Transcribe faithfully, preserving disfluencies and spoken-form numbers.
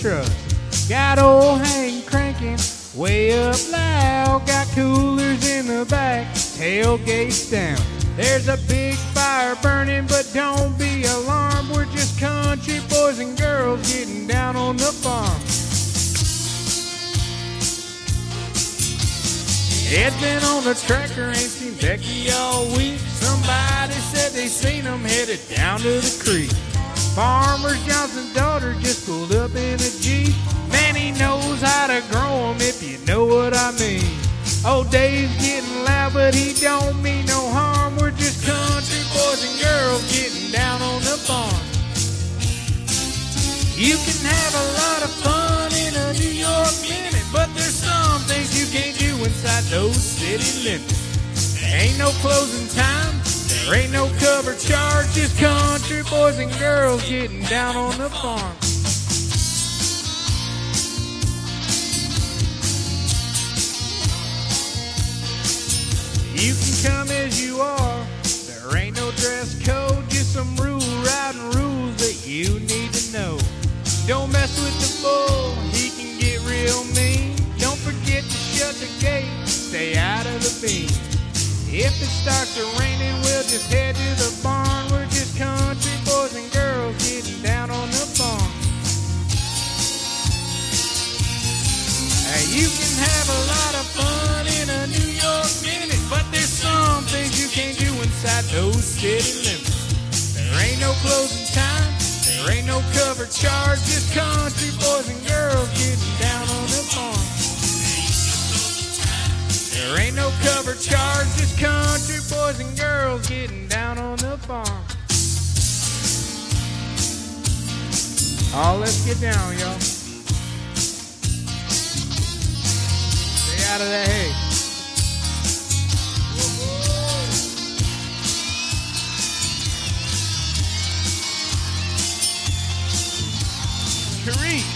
truck. Got old Hank cranking way up loud. Got coolers in the back, tailgates down. There's a big fire burning, but don't be alarmed. We're just country boys and girls getting down on the farm. Ed's been on the tractor, ain't seen Becky all week. Somebody said they seen him headed down to the creek. Farmer Johnson's daughter just pulled up in a Jeep. Man, he knows how to grow 'em, if you know what I mean. Old Dave's getting loud, but he don't mean no harm. We're just country boys and girls getting down on the farm. You can have a lot of fun in a New York minute, but there's some things you can't do inside those city limits. There ain't no closing time, there ain't no cover charge. Just country boys and girls getting down on the farm. You can come as you are, there ain't no dress code. Just some rule riding rules that you need to know. Don't mess with the bull, he can get real mean. Don't forget to shut the gate, stay out of the beam. If it starts to raining, we'll just head to the barn. We're just country boys and girls getting down on the farm. Hey, you can have a lot of fun in a New York minute, but there's some things you can't do inside those city limits. There ain't no closing time, there ain't no cover charge. Just country boys and girls getting down on the farm. There ain't no cover charge. Just country boys and girls getting down on the farm. Oh, let's get down, y'all. Stay out of that hay. Kareem.